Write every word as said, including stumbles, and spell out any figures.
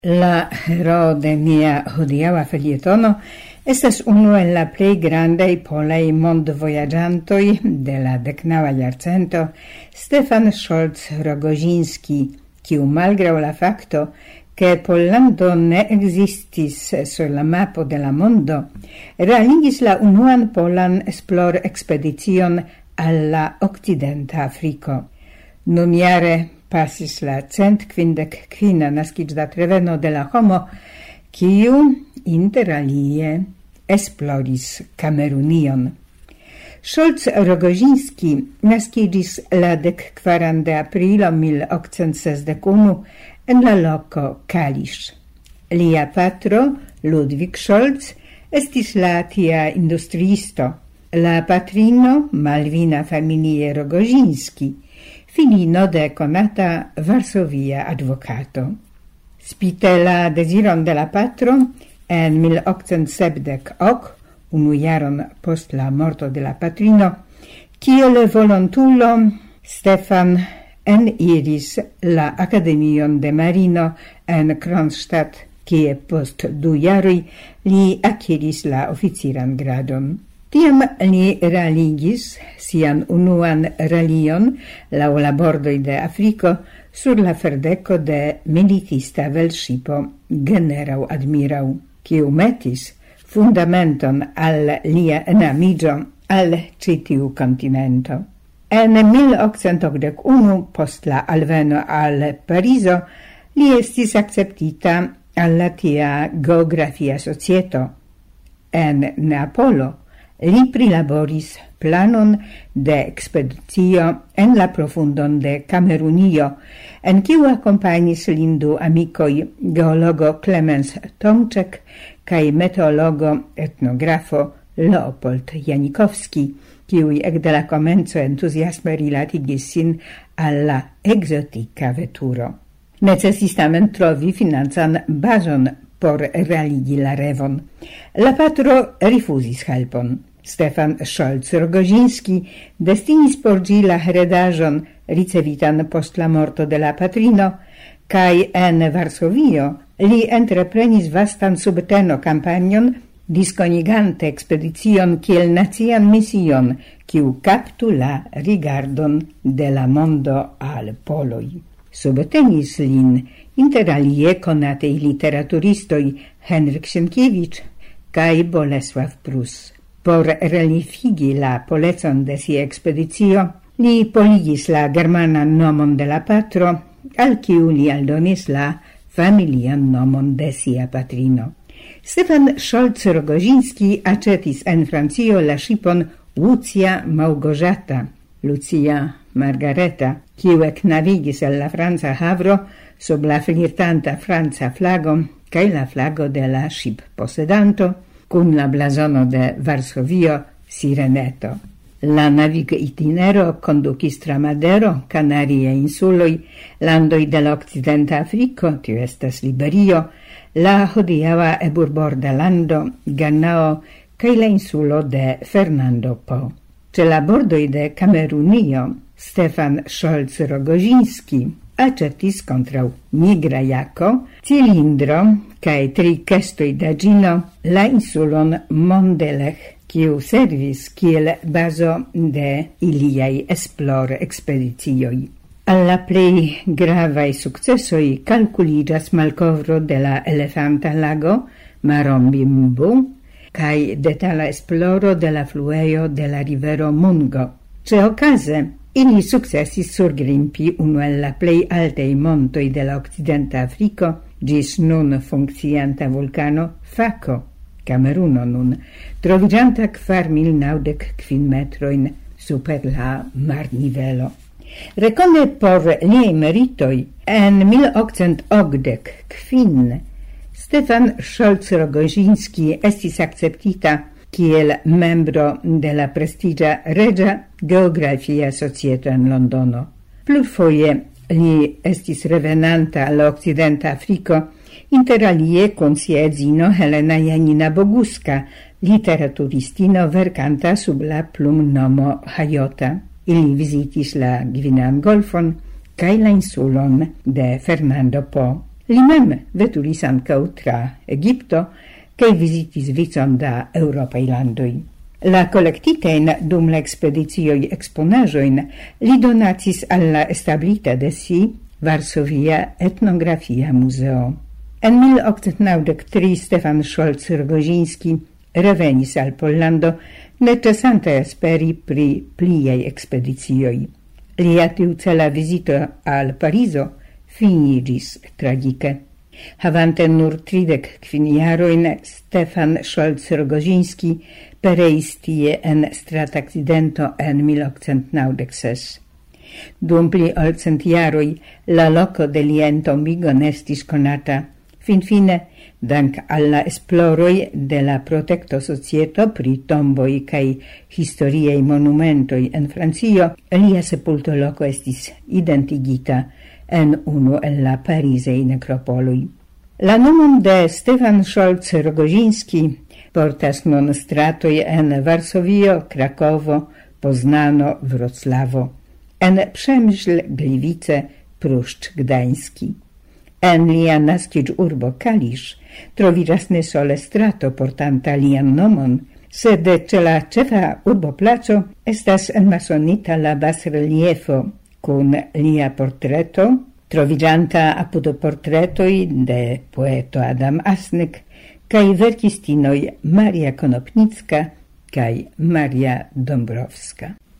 La heroo de nia hodiaŭa felietono estas unu el la plej grandaj polaj mondvojaĝantoj de la deknaŭa jarcento, Stefan Scholz-Rogozinski, kiu malgraŭ la fakto, ke Pollando ne ekzistis sur la mapo de la mondo, realigis la unuan polan esplor-ekspedicion al la okcidenta Afriko. Nunjare pasis la cent kvindek kvina naskiĝdat reveno de la homo, kiu inter alie esploris Kamerunion. Scholz-Rogozinski naskiĝis la dekkvaran de aprilo mil okcent sesdek unu en la loko Kalisz. Lia patro, Ludwig Scholz, estis la tia industriisto, la patrino Malvina familie Rogozinski, filino de konata varsovia advokato. Spite la deziron de la patro, en mil okcent sepdek ok, unu jaron post la morto de la patrino, kiel volontulo Stefan eniris la Akademion de Marino en Kronstadt, kie post du jaroj li akiris la oficiran gradon. Tiam li realigis sian unuan ralion laŭ la bordoj de Afriko sur la ferdeko de militista velŝipo Generał Admirał, kiu metis fundamenton al lia enamiĝo al ĉi tiu kontinento. En mil okcent okdek unu, post la alveno al Parizo, li estis akceptita al la tia geografia societo. En Neapolo li prilaboris planon de ekspedicio en la profundon de Kamerunio, en kiu akompagnis lin du amikoj, geologo Klemens Tomczek kaj meteologo etnografo Leopold Janikowski, kiuj ekde la komenco entuziasme rilatigis sin al la ekzotika veturo. Necesis tamen trovi financan bazon por realigi la revon. La patro rifuzis helpon. Stefan Scholz-Rogozinski destinis por ĝi la heredaĵon ricevitan post la morto de la patrino, kaj en Varsovio li entreprenis vastan subteno-kampanjon, diskonigante ekspedicion kiel nacian mision, kiu kaptu la rigardon de la mondo al poloj. Subtenis lin inter alie konatej literaturistoj Henryk Sienkiewicz kaj Bolesław Prus. Por relifigi la polecon de sia ekspedicio, li poligis la germanan nomon de la patro, al kiu li aldonis la familian nomon de sia patrino. Stefan Scholz-Rogozinski aĉetis en Francio la ŝipon Lucia Małgorzata, Lucia Margareta, kiu eknavigis el la franca havro sub la flirtanta franca flago kaj la flago de la ŝipposedanto, kun la blazono de Varsovio Sireneto. La naviga itinero kondukis tra Madero, Kanarie insuloj, landoj de la okcidenta Afriko, tiu estas Liberio, la hodiaŭa eburborda lando, Ganao kaj la insulo de Fernando Po. Ĉe la bordoj de Kamerunio, Stefan Scholz-Rogozinski aĉetis kontraŭ nigra jako, cilindro kaj tri kestoj da ĝino la insulon Mondelech, kiu servis kiel bazo de iliaj esplor-ekspedicioj. Al la plej gravaj sukcesoj kalkuliĝas malkovro de la Elefanta lago, Marombimbu, kaj detala esploro de la fluejo de la rivero Mungo. Ĉeokaze ili sukcesis surgrimpi unu el la plej altaj montoj de la okcidenta Afriko, ĝis nun funkcianta vulkano Fako, Kameruno nun, troviĝanta kvar mil naŭdek kvin metrojn super la marnivelo. Rekone por liaj meritoj, en mil okcent okdek kvin Stefan Scholz-Rogozinski estis akceptita kiel membro de la prestiĝa Reĝa Geografia Societo en Londono. Plurfoje li estis revenanta al okcidenta Afriko, inter alie kun sia edzino Helena Janina Boguska, literaturistino verkanta sub la plumnomo Hayota. Ili vizitis la Gvinean Golfon kaj la insulon de Fernando Po. Li mem veturis ancau tra Egipto, cae visitis vicon da Europae landoi. La collectitein dum la expeditioi exponajoin li donacis alla establita de si Varsovia Etnografia Museo. En mil octet naŭdek tri Stefan Scholz-Rogoziński revenis al Pollando, necesante esperi pri pliei expeditioi. Lia tiucela visito al Parizo finigis tragike. Havante nur tridek kvin jaroin, Stefan Scholz-Rogoziński pereis tie en strataccidento en mil octet naŭdek ses. Dum pli ol cent jaroj la loko de lia entombigo nestis konata. Finfine, dank alla esploroj de la Protekto Societo pri tomboj kaj historiaj monumentoj en Francio, lia sepultoloko estis identigita en unu el la parizaj nekropoloj. La nomon de Stefan Scholz-Rogoziński portas nun stratoj en Varsovio, Krakowo, Poznano, Wrocławo. En Przemyśl, Gliwice, Pruszcz Gdański. En lia naskiĝ urbo Kalisz troviĝas ne sole strato portanta lian nomon, sed ĉe la ĉefa urboplaco estas enmasonita la basreliefo kun lia portreto, troviĝanta apud portretoj de poeto Adam Asnyk kaj verkistinoj Maria Konopnicka kaj Maria Dąbrowska.